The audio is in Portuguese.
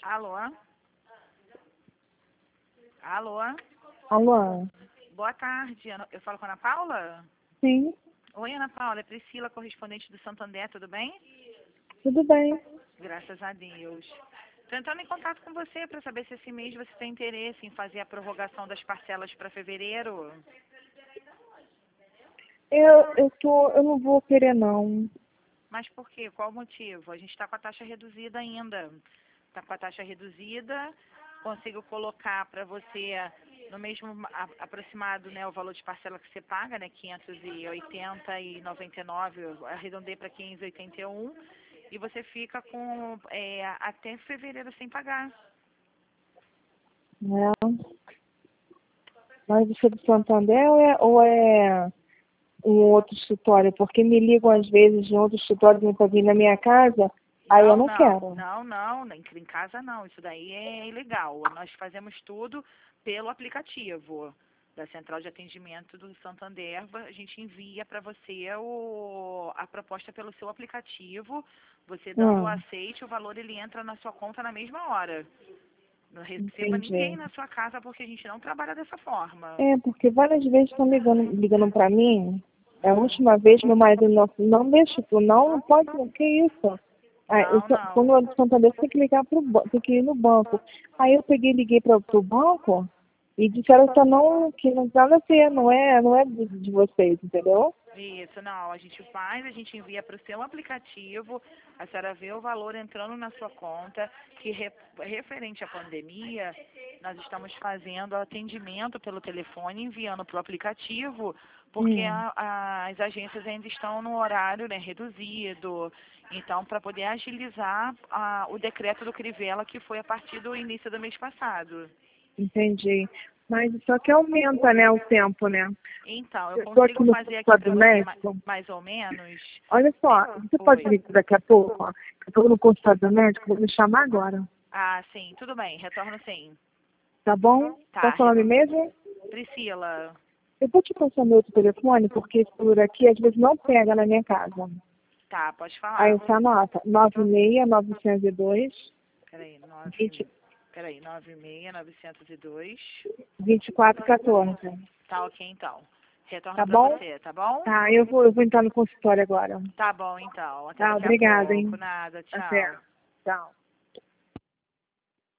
Alô? Alô? Alô? Boa tarde. Eu falo com a Ana Paula? Sim, Oi, Ana Paula. É Priscila, correspondente do Santander, tudo bem? tudo bem. Graças a Deus. Estou entrando em contato com você para saber se esse mês você tem interesse em fazer a prorrogação das parcelas para fevereiro. Eu não vou querer não. Mas por quê? Qual o motivo? A gente está com a taxa reduzida ainda. Está com a taxa reduzida, consigo colocar para você no mesmo aproximado, né, o valor de parcela que você paga, né, 580 e 99, eu arredondei para 581, e você fica com até fevereiro sem pagar. Né? Mas isso é do Santander ou é um outro escritório? Porque me ligam às vezes de outro escritório para vir na minha casa, aí eu não quero. Não, em casa não, isso daí é ilegal. Nós fazemos tudo pelo aplicativo da Central de Atendimento do Santander. A gente envia para você a proposta pelo seu aplicativo. Você dando o aceite, o valor ele entra na sua conta na mesma hora. Não receba ninguém Entendi. na sua casa porque a gente não trabalha dessa forma. É, porque várias vezes estão ligando para mim. A última vez meu marido não deixa, não pode, que isso? Aí, Não. quando eu do Santander, você tem que ligar tem que ir no banco. Aí eu liguei para o banco e disseram que não tem nada a ver, não é de vocês, entendeu? Isso, não, a gente faz, a gente envia para o seu aplicativo, a senhora vê o valor entrando na sua conta, que referente à pandemia, nós estamos fazendo atendimento pelo telefone, enviando para o aplicativo, porque as agências ainda estão no horário, né, reduzido, então para poder agilizar o decreto do Crivella, que foi a partir do início do mês passado. Entendi. Mas só que aumenta, né, o tempo, né? Então, eu Estou aqui consigo no fazer aqui consultório para do você médico. mais ou menos. Olha só, você pode Oi. vir daqui a pouco? Ó. Eu estou no consultório do médico, vou me chamar agora. Ah, sim, tudo bem, retorno sim. Tá bom? Tá, Qual é o seu nome mesmo? Priscila. Eu vou te passar meu outro telefone, porque por aqui às vezes não pega na minha casa. Tá, pode Aí falar. você anota. 96902 Peraí, 20, 96902. 2414. Tá ok, então. Retorno Tá pra bom? você, tá bom? Tá, eu vou entrar no consultório agora. Tá bom, então. Até Tá, daqui a obrigada, hein? pouco. Nada, Até. tchau. Tchau.